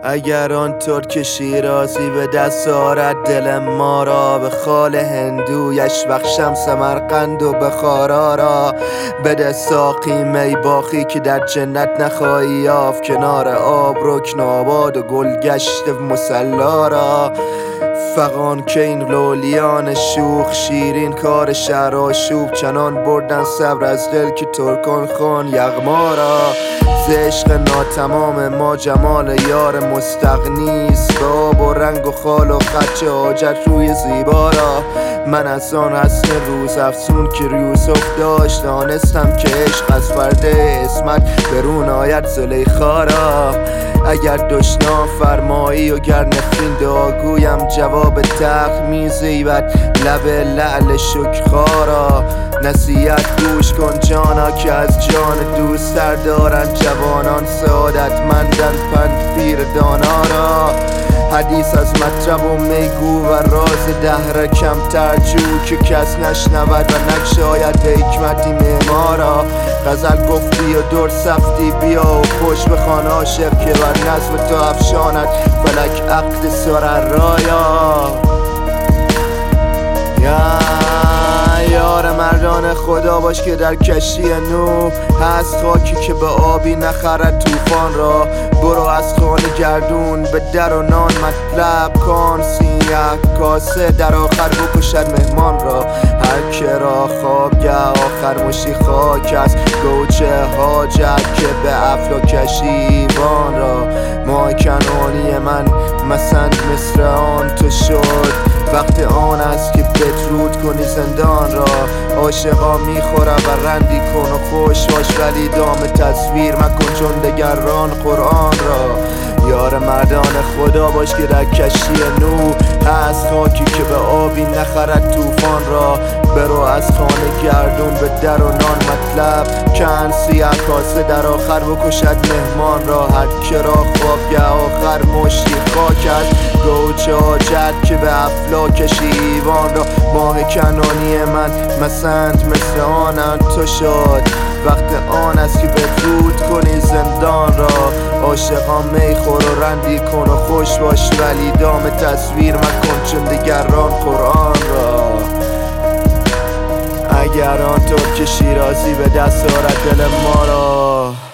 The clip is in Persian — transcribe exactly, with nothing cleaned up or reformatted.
اگر آن ترک شیرازی به دست آرد دل ما را، به خال هندویش بخشم سمرقند و بخارا را. بده ساقی می باخی که در جنت نخواهی یافت، کنار آب رکن آباد و گلگشت مصلا را. فغان که این لولیان شوخ شیرین کار شهر آشوب، چنان بردن صبر از دل که ترکان خوان یغما را. ز عشق ناتمام ما جمال یار مستغنیست، به آب و رنگ و خال و خط حاجت روی زیبا را. من از آن حسن روز افزون که یوسف داشت، دانستم که عشق از پرده عصمت برون آید زلیخا را. اگر دشنام فرمایی و گر نفرین دعاگویم، جواب تلخ میزیبد لب لعل شکرخارا. نصیحت گوش کن جانا که از جان دوستر دارند جوانان، سعادتمندن پند پیر دانا را. حدیث از مطرب و میگو و راز دهر کمتر جو، که کس نشنود و نگشاید حکمتی معمارا. غزل گفتی و در سفتی بیا و خوش بخوان عاشق، که بر نظم تو افشاند فلک عقد سررایا. یا یار مردان خدا باش که در کشتی نوح هست خاکی که به آبی نخرد طوفان را. برو از خانه گردون به در و نان مطلب کن، سیاه کاسه در آخر بکشد مهمان را. هر که را خوابگه آخر مشی خاک است، گوچه حاجت که به افلاکش ایوان را. ماه کنانی من مسند مصر آن تو شد، وقت آن است که بدرود کنی زندان را. عاشقا میخوره و رندی کن و خوش باش، ولی دام تصویر مکن چون دگران قرآن را. یار مردان خدا باش که در کشتی نوح هست خاکی که به آبی نخرد طوفان را. برو از خانه گردون به در و نان مطلب کن، سیاه کاسه در آخر بکشد مهمان را. هر که را خوابگه آخر مشتی خاک است، گوچه حاجت که به افلاکش ایوان را. ماه کنانی من مسند مثل آنم تو شد، وقت آن است که بدرود کنی زندان را. عاشقا میخور و رندی کن و خوش باش، ولی دام تصویر مکن چون دگران قرآن را. اگر آن ترک شیرازی به دست آرد دل ما را،